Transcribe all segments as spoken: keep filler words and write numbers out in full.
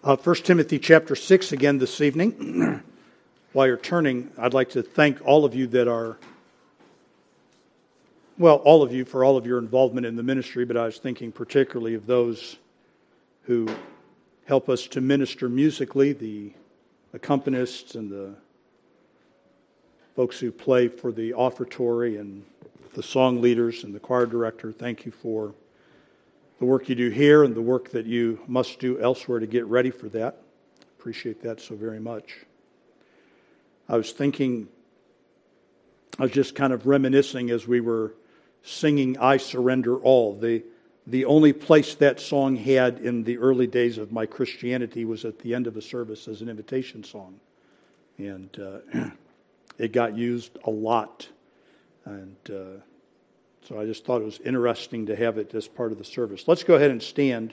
Uh, First Timothy chapter six again this evening. While you're turning, I'd like to thank all of you that are, well, all of you for all of your involvement in the ministry, but I was thinking particularly of those who help us to minister musically, the accompanists and the folks who play for the offertory and the song leaders and the choir director. Thank you for the work you do here and the work that you must do elsewhere to get ready for that. Appreciate that so very much. I was thinking, I was just kind of reminiscing as we were singing I Surrender All. The, the only place that song had in the early days of my Christianity was at the end of a service as an invitation song. And uh, it got used a lot. And uh, so I just thought it was interesting to have it as part of the service. Let's go ahead and stand.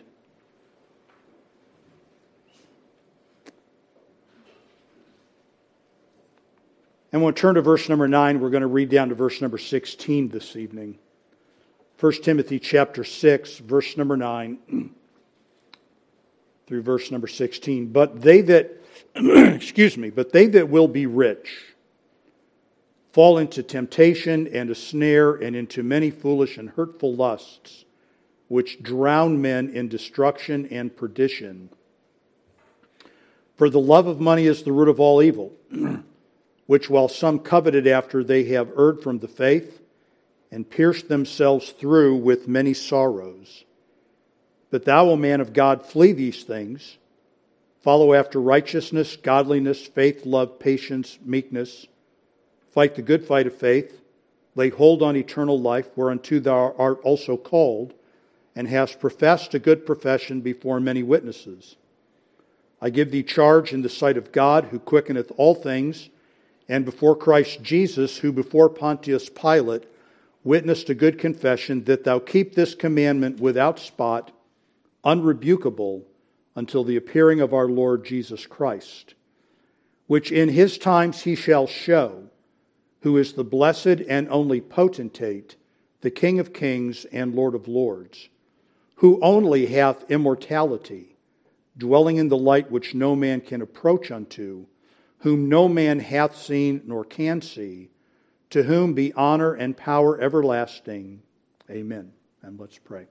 And we'll turn to verse number nine. We're going to read down to verse number sixteen this evening. First Timothy chapter six, verse number nine through verse number sixteen. But they that, excuse me, but they that will be rich fall into temptation and a snare and into many foolish and hurtful lusts, which drown men in destruction and perdition. For the love of money is the root of all evil, which while some coveted after, they have erred from the faith and pierced themselves through with many sorrows. But thou, O man of God, flee these things. Follow after righteousness, godliness, faith, love, patience, meekness. Fight the good fight of faith. Lay hold on eternal life, whereunto thou art also called, and hast professed a good profession before many witnesses. I give thee charge in the sight of God, who quickeneth all things, and before Christ Jesus, who before Pontius Pilate witnessed a good confession, that thou keep this commandment without spot, unrebukable, until the appearing of our Lord Jesus Christ, which in his times he shall show, who is the blessed and only potentate, the King of kings and Lord of lords, who only hath immortality, dwelling in the light which no man can approach unto, whom no man hath seen nor can see, to whom be honor and power everlasting. Amen. And let's pray.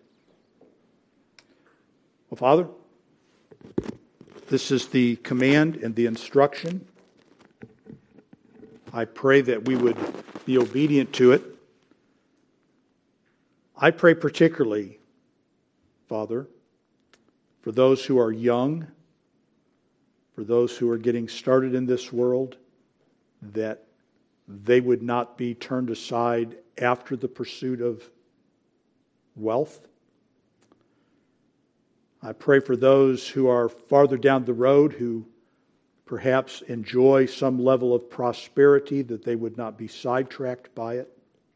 Well, Father, this is the command and the instruction. I pray that we would be obedient to it. I pray particularly, Father, for those who are young, for those who are getting started in this world, that they would not be turned aside after the pursuit of wealth. I pray for those who are farther down the road, who perhaps enjoy some level of prosperity, that they would not be sidetracked by it.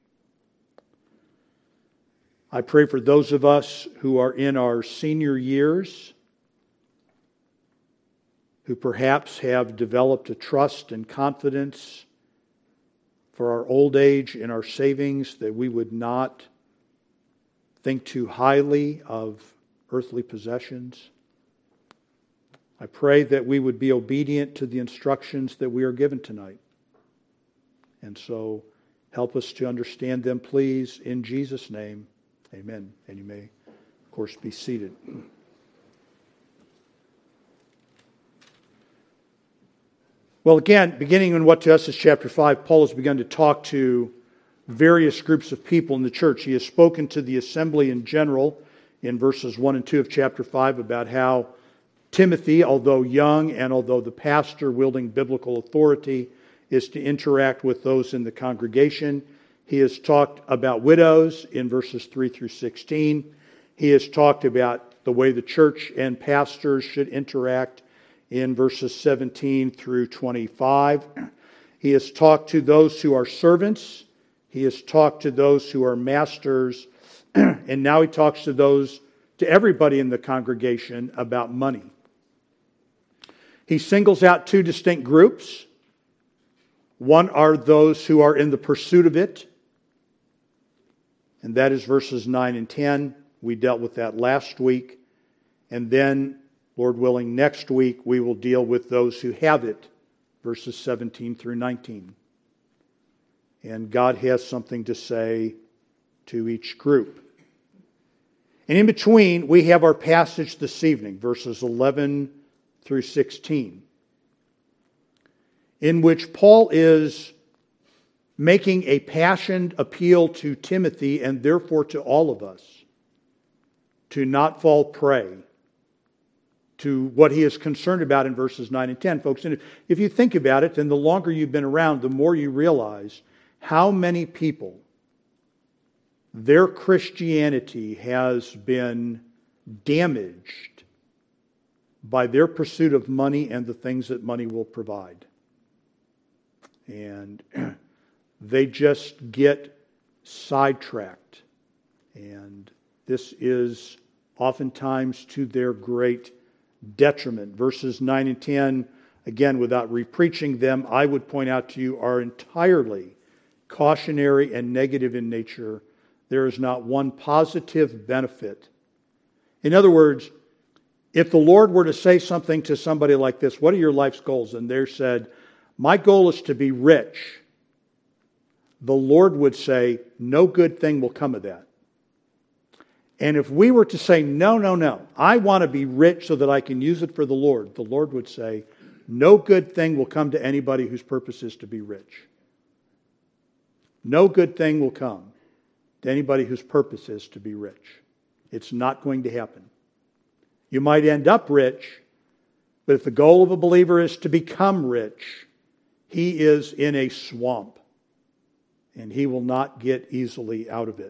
I pray for those of us who are in our senior years, who perhaps have developed a trust and confidence for our old age in our savings, that we would not think too highly of earthly possessions. I pray that we would be obedient to the instructions that we are given tonight. And so help us to understand them, please, in Jesus' name. Amen. And you may, of course, be seated. Well, again, beginning in what to us is chapter five, Paul has begun to talk to various groups of people in the church. He has spoken to the assembly in general in verses one and two of chapter five about how Timothy, although young and although the pastor wielding biblical authority, is to interact with those in the congregation. He has talked about widows in verses three through sixteen. He has talked about the way the church and pastors should interact in verses seventeen through twenty-five. He has talked to those who are servants. He has talked to those who are masters. And now he talks to those, to everybody in the congregation about money. He singles out two distinct groups. One are those who are in the pursuit of it, and that is verses nine and ten. We dealt with that last week. And then Lord willing, next week we will deal with those who have it, verses seventeen through nineteen. And God has something to say to each group. And in between, we have our passage this evening, verses eleven through sixteen, in which Paul is making a passionate appeal to Timothy and therefore to all of us to not fall prey to what he is concerned about in verses nine and ten. Folks, and if, if you think about it, then the longer you've been around, the more you realize how many people their Christianity has been damaged by their pursuit of money and the things that money will provide. And they just get sidetracked. And this is oftentimes to their great detriment. Verses nine and ten, again, without repreaching them, I would point out to you, are entirely cautionary and negative in nature. There is not one positive benefit. In other words, if the Lord were to say something to somebody like this, what are your life's goals? And they said, my goal is to be rich. The Lord would say, no good thing will come of that. And if we were to say, no, no, no, I want to be rich so that I can use it for the Lord, the Lord would say, no good thing will come to anybody whose purpose is to be rich. No good thing will come to anybody whose purpose is to be rich. It's not going to happen. You might end up rich, but if the goal of a believer is to become rich, he is in a swamp, and he will not get easily out of it.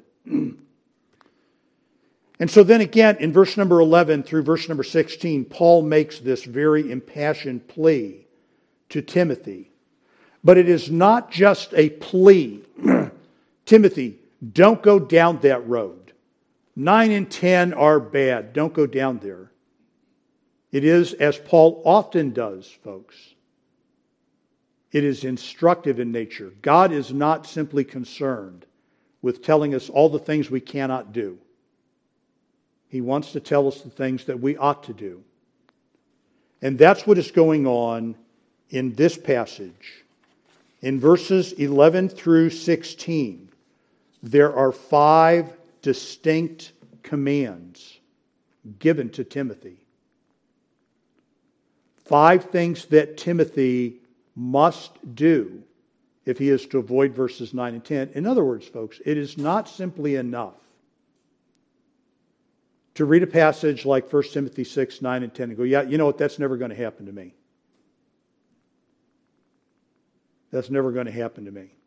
And so then again, in verse number eleven through verse number sixteen, Paul makes this very impassioned plea to Timothy. But it is not just a plea. Timothy, don't go down that road. Nine and ten are bad. Don't go down there. It is, as Paul often does, folks, it is instructive in nature. God is not simply concerned with telling us all the things we cannot do. He wants to tell us the things that we ought to do. And that's what is going on in this passage. In verses eleven through sixteen, there are five distinct commands given to Timothy. Five things that Timothy must do if he is to avoid verses nine and ten. In other words, folks, it is not simply enough to read a passage like First Timothy six, nine, and ten and go, yeah, you know what, that's never going to happen to me. That's never going to happen to me.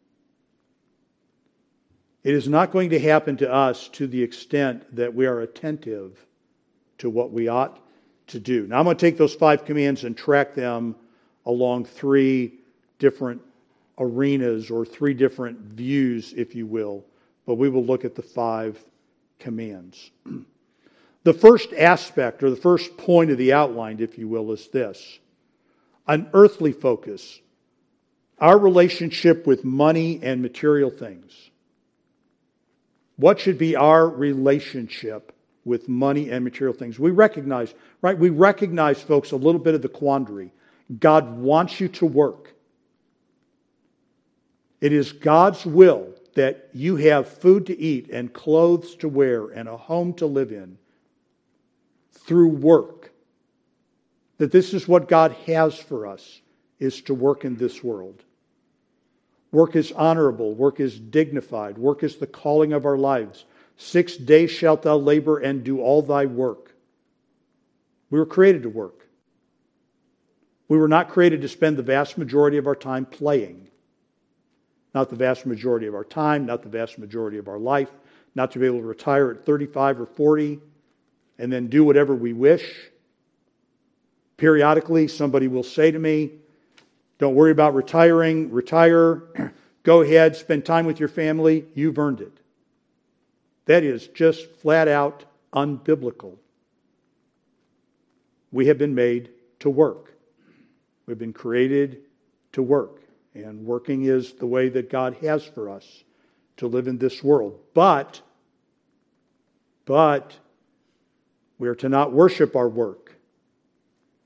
It is not going to happen to us to the extent that we are attentive to what we ought to do. Now I'm going to take those five commands and track them along three different arenas or three different views, if you will. But we will look at the five commands. The first aspect, or the first point of the outline, if you will, is this. An earthly focus. Our relationship with money and material things. What should be our relationship with money and material things? We recognize, right? We recognize, folks, a little bit of the quandary. God wants you to work. It is God's will that you have food to eat and clothes to wear and a home to live in through work. That this is what God has for us, is to work in this world. Work is honorable. Work is dignified. Work is the calling of our lives. Six days shalt thou labor and do all thy work. We were created to work. We were not created to spend the vast majority of our time playing. Not the vast majority of our time, not the vast majority of our life, not to be able to retire at thirty-five or forty and then do whatever we wish. Periodically, somebody will say to me, don't worry about retiring, retire, go ahead, spend time with your family, you've earned it. That is just flat out unbiblical. We have been made to work. We've been created to work. And working is the way that God has for us to live in this world. But, but, we are to not worship our work.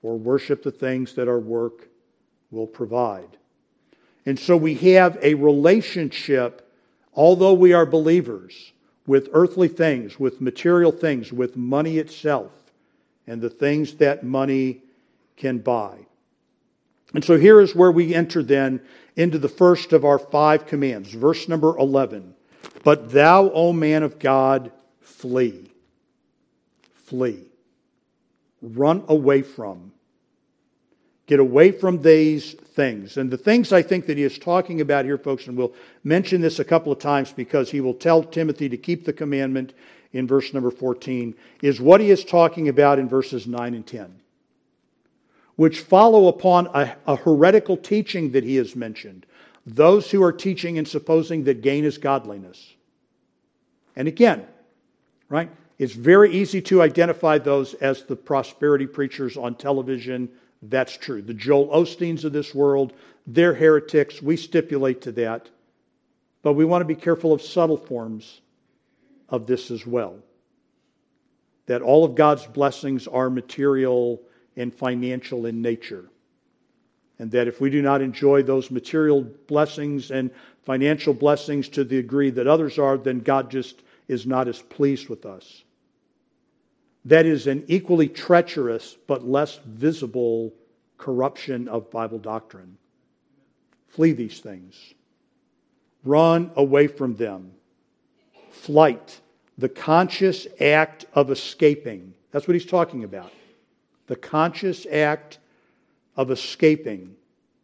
or worship the things that our work will provide. And so we have a relationship, although we are believers, with earthly things, with material things, with money itself, and the things that money can buy. And so here is where we enter then into the first of our five commands, verse number eleven. But thou, O man of God, flee. Flee. Run away from. Get away from these things. And the things I think that he is talking about here, folks, and we'll mention this a couple of times because he will tell Timothy to keep the commandment in verse number fourteen, is what he is talking about in verses nine and ten, which follow upon a, a heretical teaching that he has mentioned. Those who are teaching and supposing that gain is godliness. And again, right, it's very easy to identify those as the prosperity preachers on television. That's true. The Joel Osteens of this world, they're heretics. We stipulate to that. But we want to be careful of subtle forms of this as well. That all of God's blessings are material and financial in nature. And that if we do not enjoy those material blessings and financial blessings to the degree that others are, then God just is not as pleased with us. That is an equally treacherous but less visible corruption of Bible doctrine. Flee these things. Run away from them. Flight, the conscious act of escaping. That's what he's talking about. The conscious act of escaping.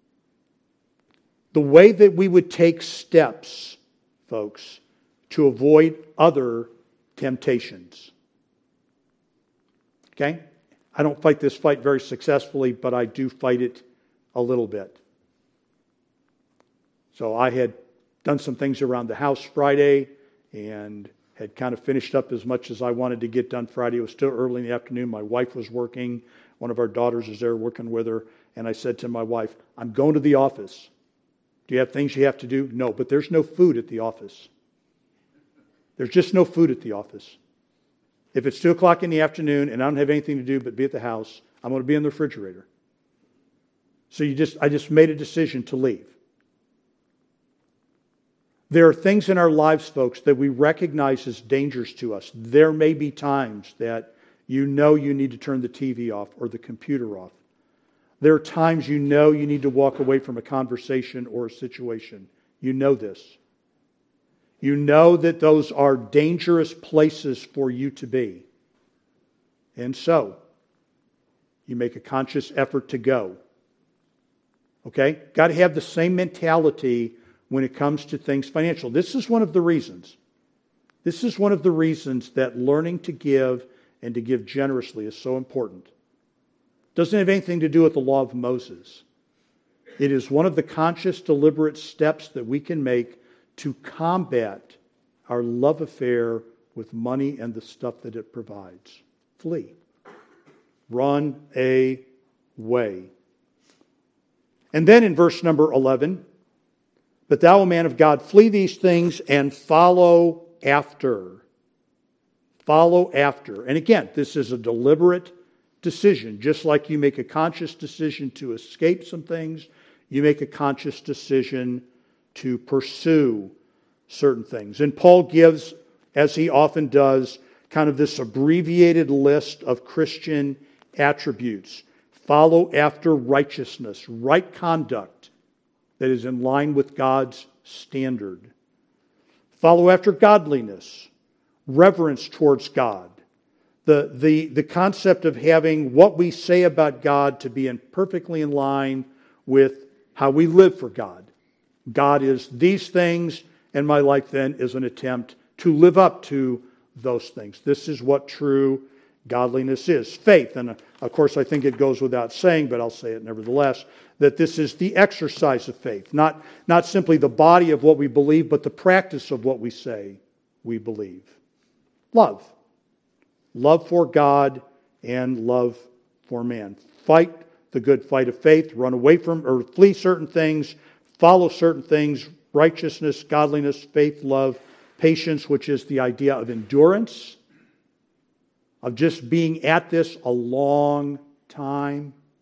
The way that we would take steps, folks, to avoid other temptations. Okay? I don't fight this fight very successfully, but I do fight it a little bit. So I had done some things around the house Friday and had kind of finished up as much as I wanted to get done Friday. It was still early in the afternoon. My wife was working. One of our daughters was there working with her. And I said to my wife, I'm going to the office. Do you have things you have to do? No, but there's no food at the office. There's just no food at the office. If it's two o'clock in the afternoon and I don't have anything to do but be at the house, I'm going to be in the refrigerator. So you just, I just made a decision to leave. There are things in our lives, folks, that we recognize as dangers to us. There may be times that you know you need to turn the T V off or the computer off. There are times you know you need to walk away from a conversation or a situation. You know this. You know that those are dangerous places for you to be. And so, you make a conscious effort to go. Okay? Got to have the same mentality when it comes to things financial. This is one of the reasons. This is one of the reasons that learning to give and to give generously is so important. It doesn't have anything to do with the law of Moses. It is one of the conscious, deliberate steps that we can make to combat our love affair with money and the stuff that it provides. Flee. Run away. And then in verse number eleven, but thou, O man of God, flee these things and follow after. Follow after. And again, this is a deliberate decision. Just like you make a conscious decision to escape some things, you make a conscious decision to pursue certain things. And Paul gives, as he often does, kind of this abbreviated list of Christian attributes. Follow after righteousness, right conduct that is in line with God's standard. Follow after godliness, reverence towards God. The, the, the concept of having what we say about God to be in perfectly in line with how we live for God. God is these things, and my life then is an attempt to live up to those things. This is what true godliness is. Faith, and of course I think it goes without saying, but I'll say it nevertheless, that this is the exercise of faith. Not, not simply the body of what we believe, but the practice of what we say we believe. Love. Love for God and love for man. Fight the good fight of faith. Run away from or flee certain things. Follow certain things. Righteousness, godliness, faith, love, patience, which is the idea of endurance, of just being at this a long time.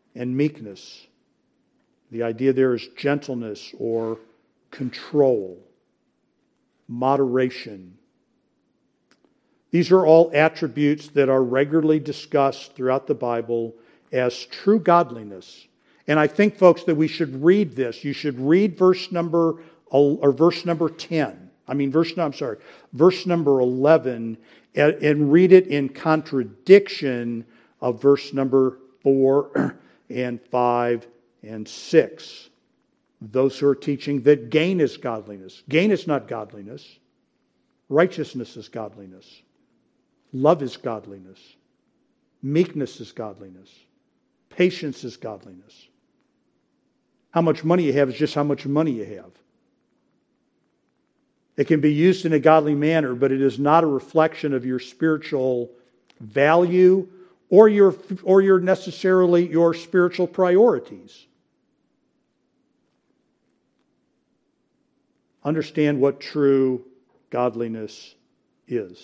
and meekness. The idea there is gentleness or control, moderation. These are all attributes that are regularly discussed throughout the Bible as true godliness. And I think, folks, that we should read this. You should read verse number or verse number ten. I mean, verse no, I'm sorry, verse number eleven, and, and read it in contradiction of verse number four and five and six. Those who are teaching that gain is godliness. Gain is not godliness. Righteousness is godliness. Love is godliness. Meekness is godliness. Patience is godliness. How much money you have is just how much money you have. It can be used in a godly manner, but it is not a reflection of your spiritual value or your or your necessarily your spiritual priorities. Understand what true godliness is.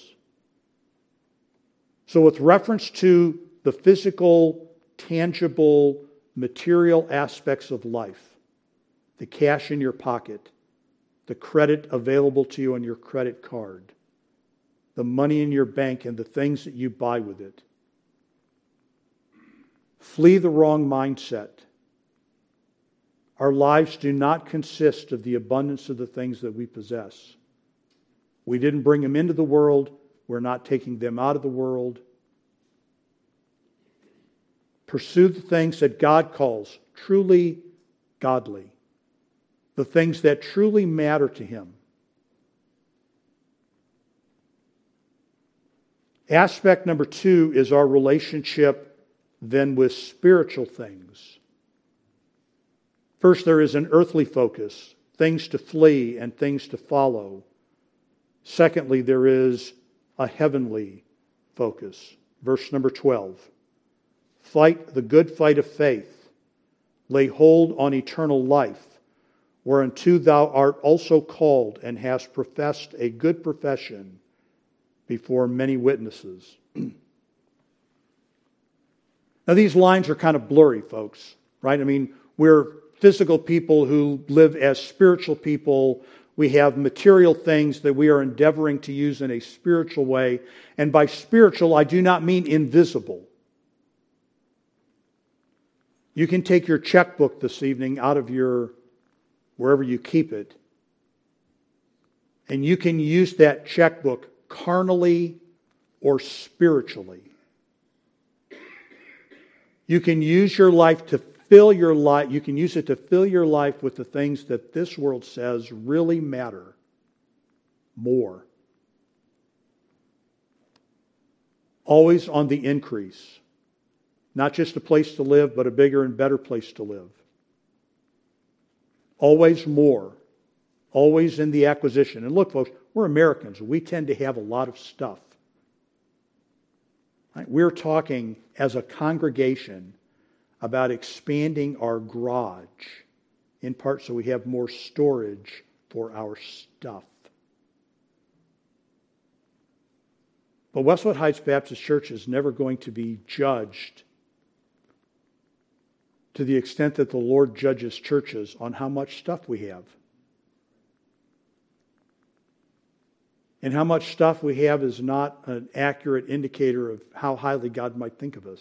So with reference to the physical, tangible, material aspects of life, the cash in your pocket, the credit available to you on your credit card, the money in your bank and the things that you buy with it. Flee the wrong mindset. Our lives do not consist of the abundance of the things that we possess. We didn't bring them into the world. We're not taking them out of the world. Pursue the things that God calls truly godly. The things that truly matter to Him. Aspect number two is our relationship then with spiritual things. First, there is an earthly focus, things to flee and things to follow. Secondly, there is a heavenly focus. Verse number twelve. Fight the good fight of faith. Lay hold on eternal life, whereunto thou art also called and hast professed a good profession before many witnesses. Now these lines are kind of blurry, folks, right? I mean, we're physical people who live as spiritual people. We have material things that we are endeavoring to use in a spiritual way. And by spiritual, I do not mean invisible. You can take your checkbook this evening out of your, wherever you keep it, and you can use that checkbook carnally or spiritually. You can use your life to fill your life, you can use it to fill your life with the things that this world says really matter more. Always on the increase. Not just a place to live, but a bigger and better place to live. Always more. Always in the acquisition. And look, folks, we're Americans. We tend to have a lot of stuff. Right? We're talking as a congregation about expanding our garage, in part so we have more storage for our stuff. But Westwood Heights Baptist Church is never going to be judged to the extent that the Lord judges churches on how much stuff we have. And how much stuff we have is not an accurate indicator of how highly God might think of us.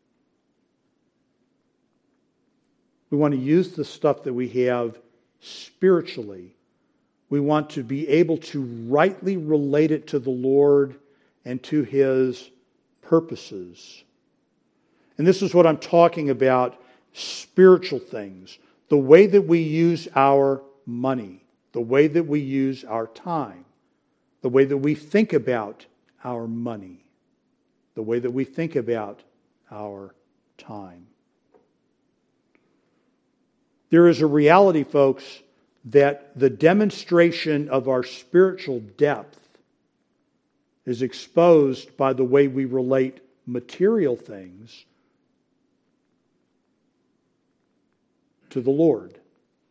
We want to use the stuff that we have spiritually. We want to be able to rightly relate it to the Lord and to His purposes. And this is what I'm talking about, spiritual things. The way that we use our money, the way that we use our time, the way that we think about our money, the way that we think about our time. There is a reality, folks, that the demonstration of our spiritual depth is exposed by the way we relate material things to the Lord.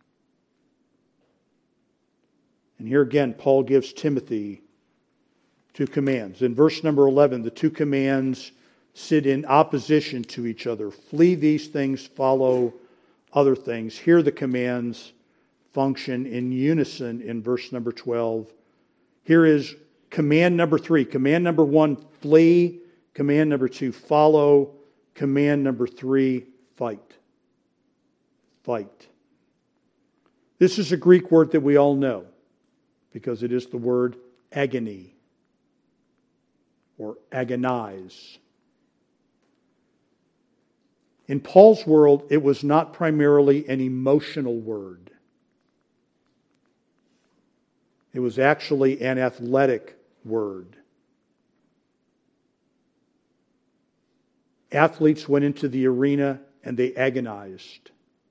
And here again, Paul gives Timothy two commands. In verse number eleven, the two commands sit in opposition to each other. Flee these things, follow other things. Here the commands function in unison in verse number twelve. Here is command number three. Command number one, flee. Command number two, follow. Command number three, fight. Fight. This is a Greek word that we all know because it is the word agony or agonize. In Paul's world, it was not primarily an emotional word. It was actually an athletic word. Athletes went into the arena and they agonized.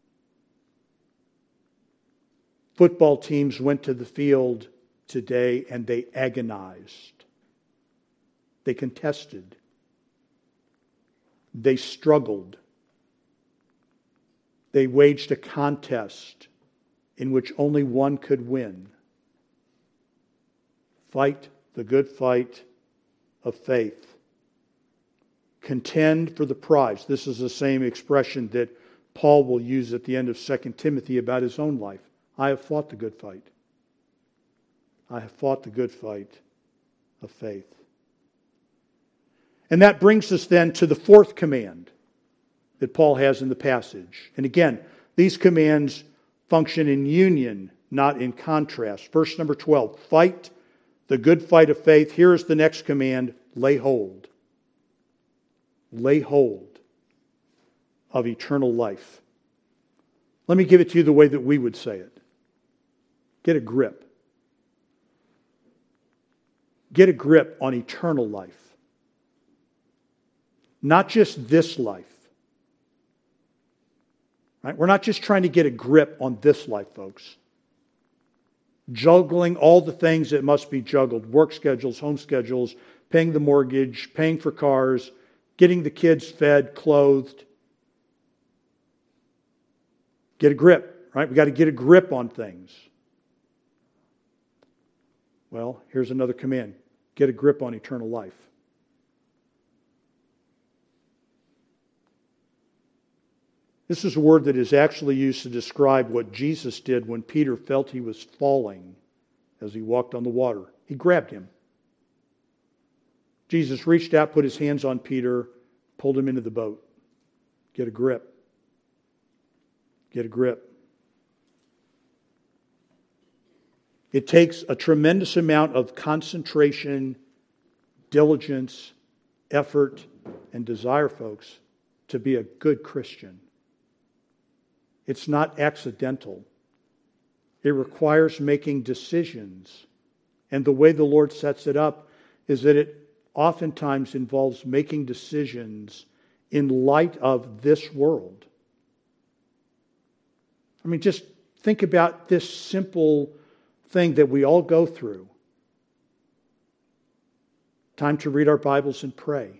Football teams went to the field today and they agonized. They contested. They struggled. They waged a contest in which only one could win. Fight the good fight of faith. Contend for the prize. This is the same expression that Paul will use at the end of Second Timothy about his own life. I have fought the good fight. I have fought the good fight of faith. And that brings us then to the fourth command that Paul has in the passage. And again, these commands function in union, not in contrast. Verse number twelve, fight the good fight of faith. Here is the next command, lay hold. Lay hold of eternal life. Let me give it to you the way that we would say it. Get a grip. Get a grip on eternal life. Not just this life. Right? We're not just trying to get a grip on this life, folks. Juggling all the things that must be juggled. Work schedules, home schedules, paying the mortgage, paying for cars, getting the kids fed, clothed. Get a grip, right? We've got to get a grip on things. Well, here's another command. Get a grip on eternal life. This is a word that is actually used to describe what Jesus did when Peter felt he was falling as he walked on the water. He grabbed him. Jesus reached out, put his hands on Peter, pulled him into the boat. Get a grip. Get a grip. It takes a tremendous amount of concentration, diligence, effort, and desire, folks, to be a good Christian. It's not accidental. It requires making decisions. And the way the Lord sets it up is that it oftentimes involves making decisions in light of this world. I mean, just think about this simple thing that we all go through. Time to read our Bibles and pray.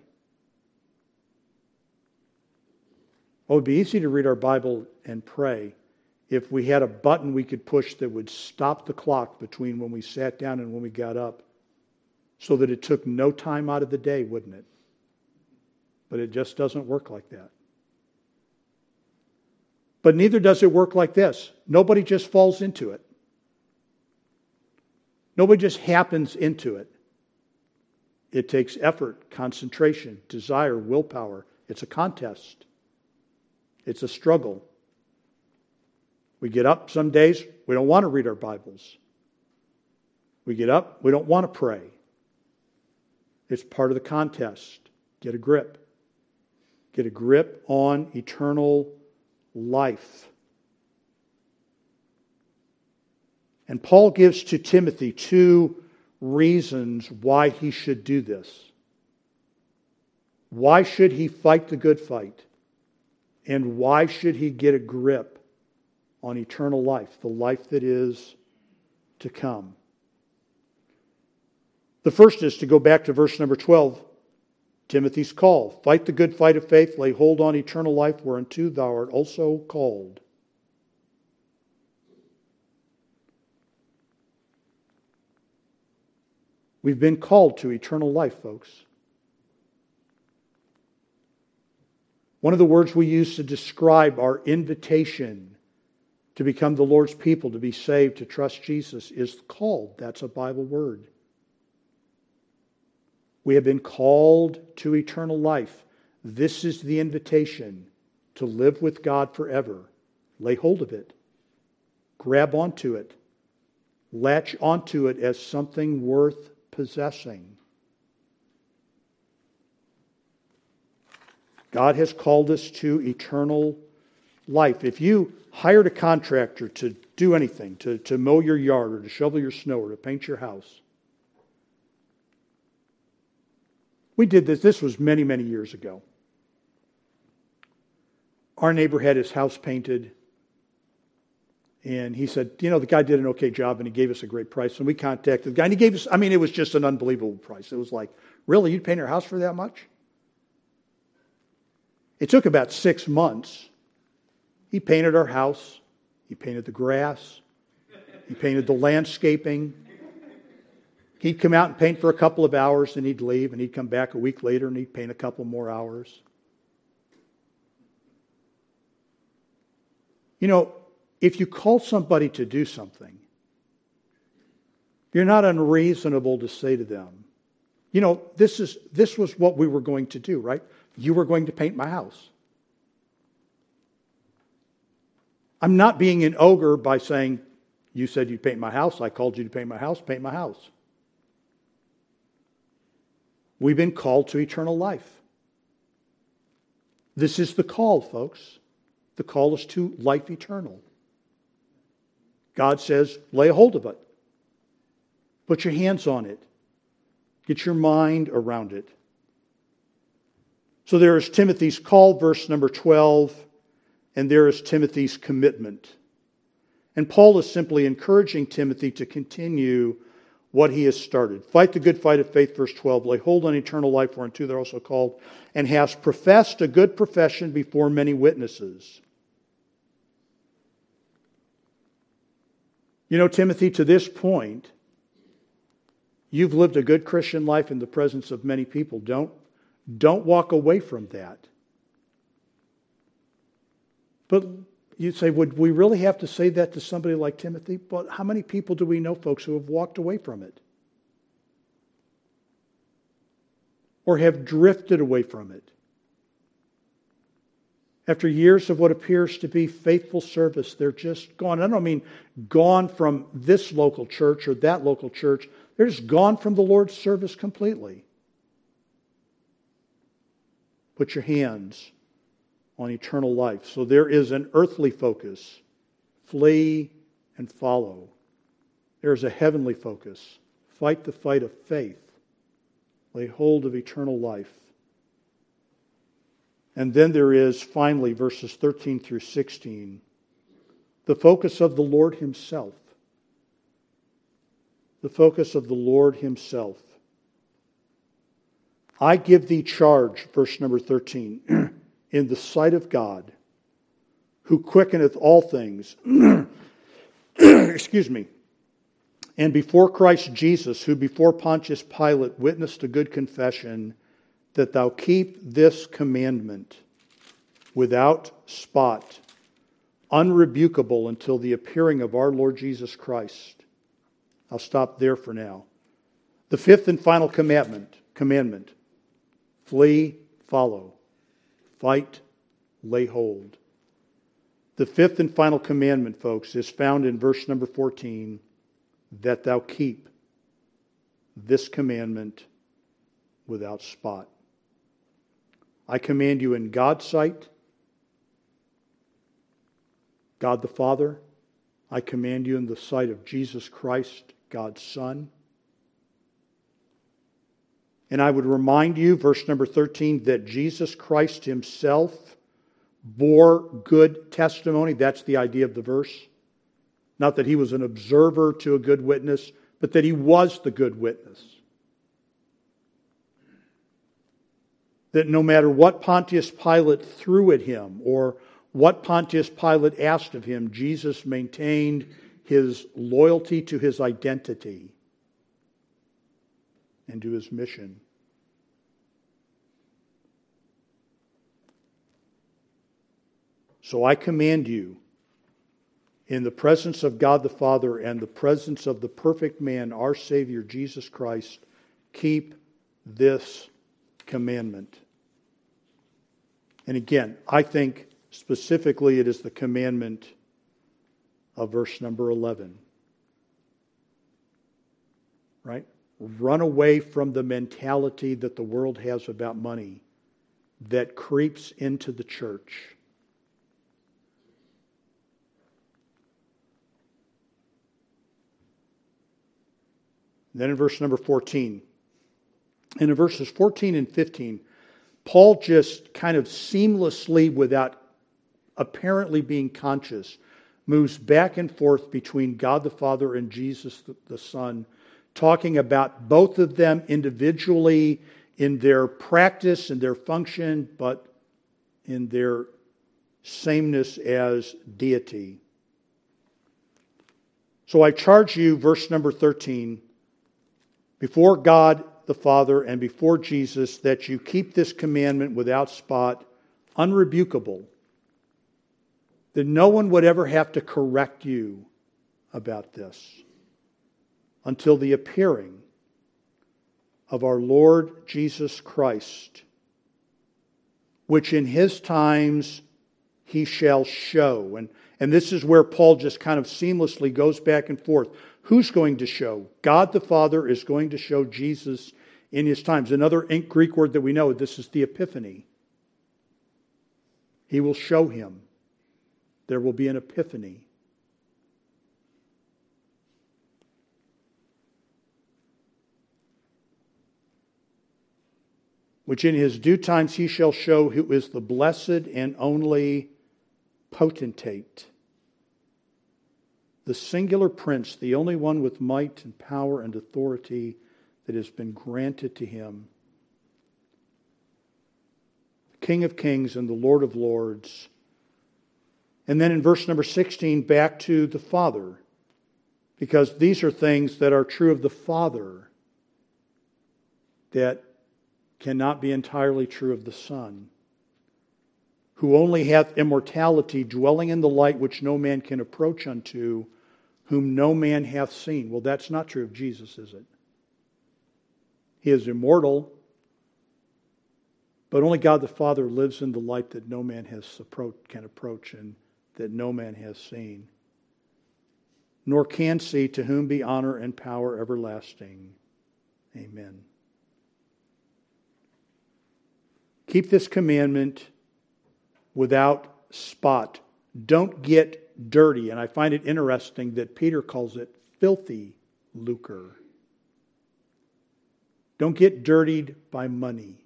Well, it would be easy to read our Bible and pray if we had a button we could push that would stop the clock between when we sat down and when we got up, so that it took no time out of the day, wouldn't it? But it just doesn't work like that. But neither does it work like this. Nobody just falls into it. Nobody just happens into it. It takes effort, concentration, desire, willpower. It's a contest. It's a struggle. We get up some days, we don't want to read our Bibles. We get up, we don't want to pray. It's part of the contest. Get a grip. Get a grip on eternal life. And Paul gives to Timothy two reasons why he should do this. Why should he fight the good fight? And why should he get a grip on eternal life, the life that is to come? The first is to go back to verse number twelve, Timothy's call. Fight the good fight of faith, lay hold on eternal life, whereunto thou art also called. We've been called to eternal life, folks. One of the words we use to describe our invitation to become the Lord's people, to be saved, to trust Jesus, is called. That's a Bible word. We have been called to eternal life. This is the invitation to live with God forever. Lay hold of it. Grab onto it. Latch onto it as something worth possessing. God has called us to eternal life. If you hired a contractor to do anything, to, to mow your yard or to shovel your snow or to paint your house, we did this. This was many, many years ago. Our neighbor had his house painted. And he said, you know, the guy did an okay job and he gave us a great price. And we contacted the guy and he gave us, I mean, it was just an unbelievable price. It was like, really? You'd paint our house for that much? It took about six months. He painted our house. He painted the grass. He painted the landscaping. He'd come out and paint for a couple of hours and he'd leave and he'd come back a week later and he'd paint a couple more hours. You know, if you call somebody to do something, you're not unreasonable to say to them, you know, this is this was what we were going to do, right? You were going to paint my house. I'm not being an ogre by saying, you said you'd paint my house, I called you to paint my house, paint my house. We've been called to eternal life. This is the call, folks. The call is to life eternal. God says, lay hold of it. Put your hands on it. Get your mind around it. So there is Timothy's call, verse number twelve, and there is Timothy's commitment. And Paul is simply encouraging Timothy to continue what he has started. Fight the good fight of faith, verse twelve. Lay hold on eternal life, whereunto they're also called, and has professed a good profession before many witnesses. You know, Timothy, to this point, you've lived a good Christian life in the presence of many people. Don't, don't walk away from that. But you'd say, would we really have to say that to somebody like Timothy? But how many people do we know, folks, who have walked away from it? Or have drifted away from it? After years of what appears to be faithful service, they're just gone. I don't mean gone from this local church or that local church. They're just gone from the Lord's service completely. Put your hands on eternal life. So there is an earthly focus. Flee and follow. There is a heavenly focus. Fight the fight of faith. Lay hold of eternal life. And then there is, finally, verses thirteen through sixteen, the focus of the Lord Himself. The focus of the Lord Himself. I give thee charge, verse number thirteen, in the sight of God, who quickeneth all things, excuse me, and before Christ Jesus, who before Pontius Pilate witnessed a good confession, that thou keep this commandment without spot, unrebukable until the appearing of our Lord Jesus Christ. I'll stop there for now. The fifth and final commandment, commandment, flee, follow, fight, lay hold. The fifth and final commandment, folks, is found in verse number fourteen, that thou keep this commandment without spot. I command you in God's sight, God the Father. I command you in the sight of Jesus Christ, God's Son. And I would remind you, verse number thirteen, that Jesus Christ Himself bore good testimony. That's the idea of the verse. Not that He was an observer to a good witness, but that He was the good witness. That no matter what Pontius Pilate threw at Him or what Pontius Pilate asked of Him, Jesus maintained His loyalty to His identity and to His mission. So I command you, in the presence of God the Father and the presence of the perfect man, our Savior, Jesus Christ, keep this commandment. And again, I think specifically it is the commandment of verse number eleven. Right? Run away from the mentality that the world has about money that creeps into the church. Then in verse number fourteen, and in verses fourteen and fifteen, Paul just kind of seamlessly, without apparently being conscious, moves back and forth between God the Father and Jesus the Son, talking about both of them individually in their practice and their function, but in their sameness as deity. So I charge you, verse number thirteen, before God the Father and before Jesus, that you keep this commandment without spot, unrebukable, that no one would ever have to correct you about this until the appearing of our Lord Jesus Christ, which in His times He shall show. And, and this is where Paul just kind of seamlessly goes back and forth. Who's going to show? God the Father is going to show Jesus in His times. Another Greek word that we know, this is the epiphany. He will show Him. There will be an epiphany. Which in His due times He shall show who is the blessed and only potentate. The singular prince, the only one with might and power and authority that has been granted to Him. King of kings and the Lord of lords. And then in verse number sixteen, back to the Father. Because these are things that are true of the Father that cannot be entirely true of the Son, who only hath immortality, dwelling in the light which no man can approach unto, whom no man hath seen. Well, that's not true of Jesus, is it? He is immortal, but only God the Father lives in the light that no man has approach, can approach and that no man has seen, nor can see, to whom be honor and power everlasting. Amen. Keep this commandment without spot. Don't get dirty. And I find it interesting that Peter calls it filthy lucre. Don't get dirtied by money.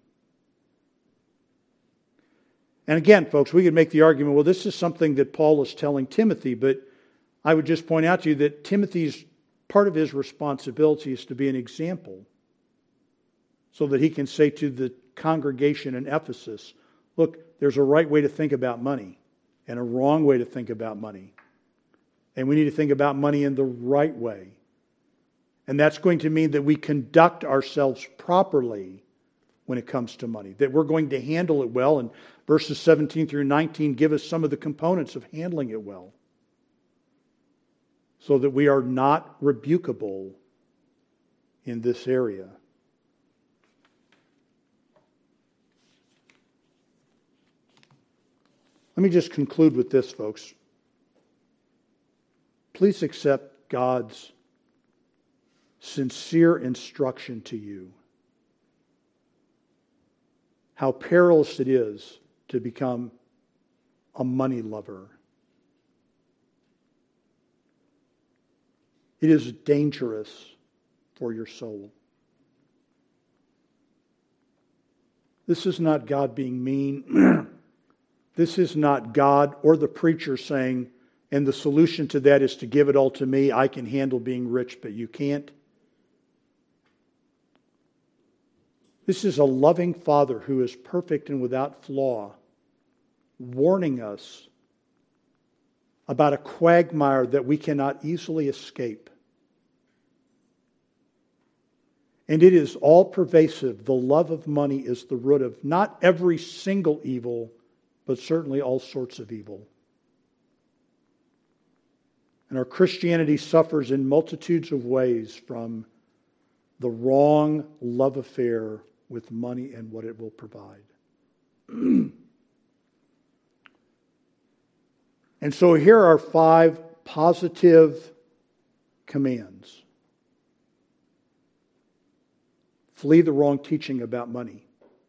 And again, folks, we could make the argument, well, this is something that Paul is telling Timothy, but I would just point out to you that Timothy's, part of his responsibility is to be an example so that he can say to the congregation in Ephesus, look, there's a right way to think about money and a wrong way to think about money. And we need to think about money in the right way. And that's going to mean that we conduct ourselves properly when it comes to money, that we're going to handle it well. And verses seventeen through nineteen give us some of the components of handling it well, so that we are not rebukable in this area. Let me just conclude with this, folks. Please accept God's sincere instruction to you. How perilous it is to become a money lover. It is dangerous for your soul. This is not God being mean. This is not God or the preacher saying, and the solution to that is to give it all to me. I can handle being rich, but you can't. This is a loving Father who is perfect and without flaw, warning us about a quagmire that we cannot easily escape. And it is all pervasive. The love of money is the root of not every single evil, but certainly all sorts of evil. And our Christianity suffers in multitudes of ways from the wrong love affair with money and what it will provide. And so here are five positive commands. Flee the wrong teaching about money.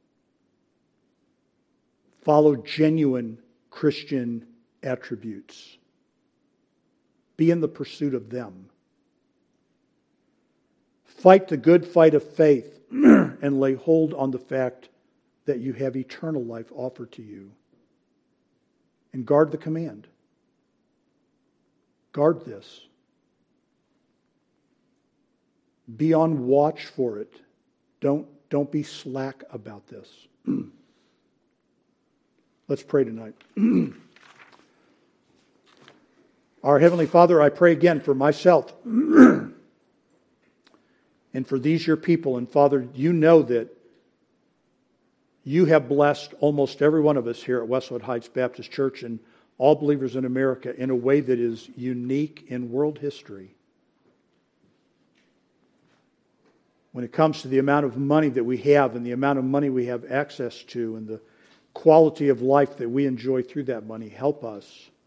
Follow genuine Christian attributes. Be in the pursuit of them. Fight the good fight of faith and lay hold on the fact that you have eternal life offered to you. And guard the command. Guard this. Be on watch for it. Don't, don't be slack about this. Let's pray tonight. Our Heavenly Father, I pray again for myself and for these your people. And Father, you know that you have blessed almost every one of us here at Westwood Heights Baptist Church and all believers in America in a way that is unique in world history. When it comes to the amount of money that we have and the amount of money we have access to and the quality of life that we enjoy through that money, help us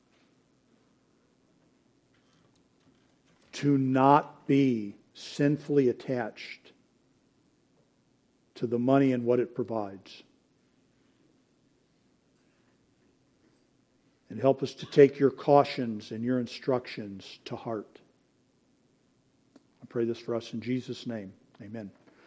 to not be sinfully attached to the money and what it provides. And help us to take your cautions and your instructions to heart. I pray this for us in Jesus' name. Amen.